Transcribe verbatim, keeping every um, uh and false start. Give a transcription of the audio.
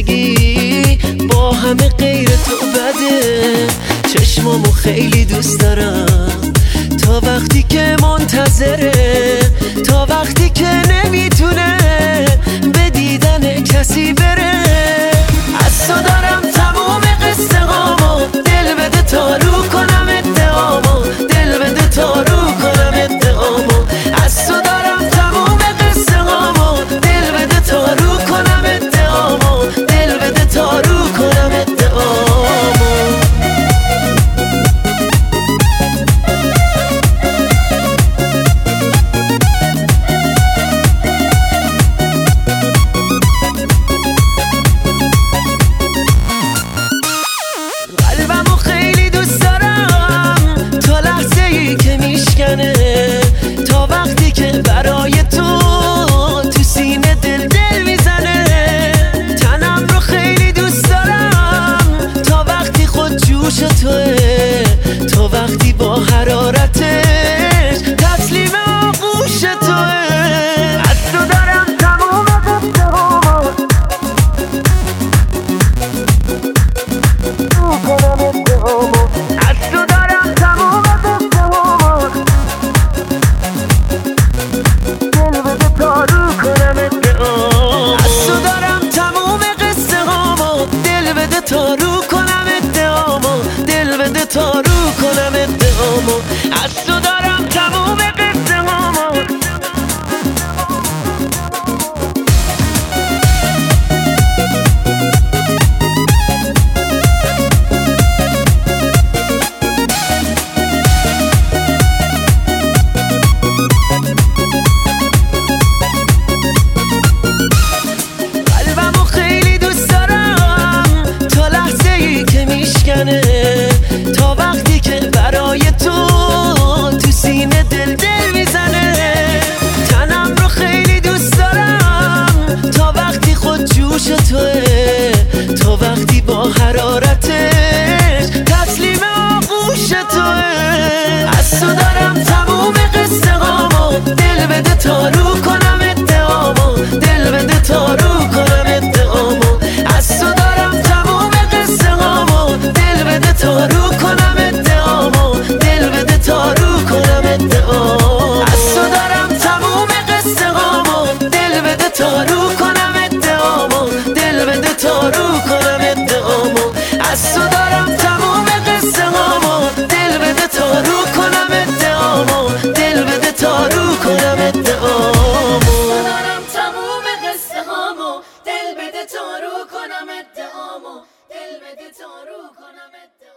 زندگی با همه غیر تو بده. چشمامو خیلی دوست دارم تا وقتی که منتظره، تا وقتی که نمیتونه به دیدن کسی بره. از تو دارم تموم قصه هامو، دل بده تا رو کنم ادعامو، دل بده تا رو کنم ادعامو. از تو دارم تموم قصه هامو، دل بده تا رو کنم ادعامو، دل بده تا رو کنم ادعامو. تا وقتی که برای تو تو سینه دل دل میزنه. تنم رو خیلی دوست دارم تا وقتی خود جوش توه، تا وقتی با حرارتش تسلیم آغوش توه. از تو دارم تموم قصه هامو، تو کنم ادعامو. از تو دارم تموم قصه هامو، دل بده تا رو کنم ادعامو. از تو دارم تموم قصه هامو، دل بده تا رو کنم ادعامو، دل بده تا رو کنم ادعامو. از تو دارم تموم قصه هامو. تا وقتی که برای تو تو سینه دل دل میزنه. تنم رو خیلی دوست دارم تا وقتی خود جوش توه، تا وقتی با حرارتش تسلیم آغوش توه. از تو دارم تموم قصه هامو، دل بده تا رو کنم ادعامو، دل بده تا رو کنم ادعامو. از تو دارم تموم قصه هامو، دل بده تا رو کنم ادعامو، دل بده تا رو کنم ادعامو. از تو دارم تموم قصه هامو، دل بده تا رو کنم ادعامو، دل بده تا رو کنم ادعامو. از تو دارم تموم قصه هامو، دل بده تا رو کنم ادعامو، دل بده تا رو کنم ادعامو. دارم تموم قصه هامو، دل بده تا رو کنم ادعامو، دل بده تا رو کنم ادعامو.